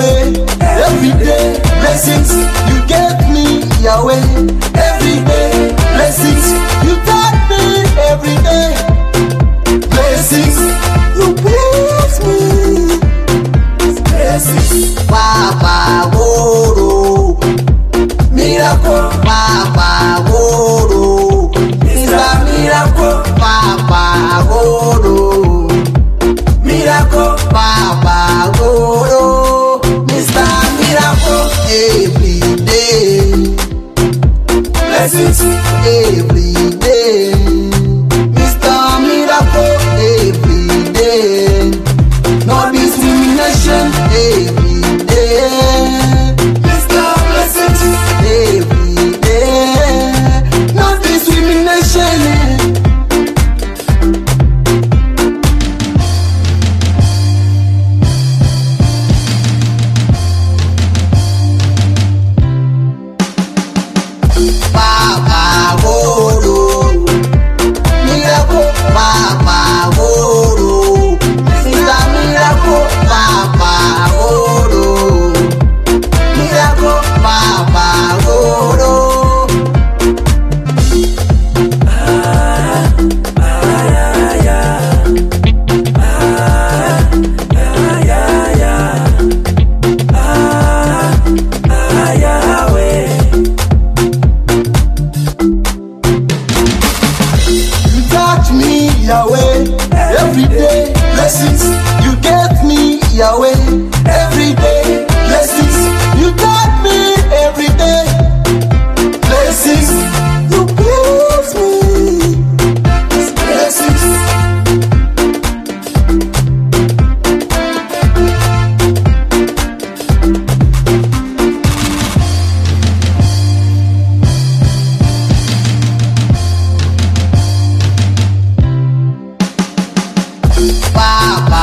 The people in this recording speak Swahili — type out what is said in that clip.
Yahweh. Every day, blessings you get me, Yahweh. Every day, blessings you got me. Every day, blessings you bless me. Blessings, Papa Goro, miracle, Papa Goro, Mr. Miracle, Papa Goro, miracle, Papa Goro, Mr. Miracle, every day, blessings every day, Mr. Miracle every day, no discrimination every day, Mr. Blessings every day, no discrimination. Papa Goro, miracle, Papa Goro, Mr. Miracle, Papa Goro, miracle, Papa Goro. Touch me, Yahweh, every day, blessings, you get me, Yahweh, every day, blessings, you got me, every day, blessings, you bless me, blessings. Papa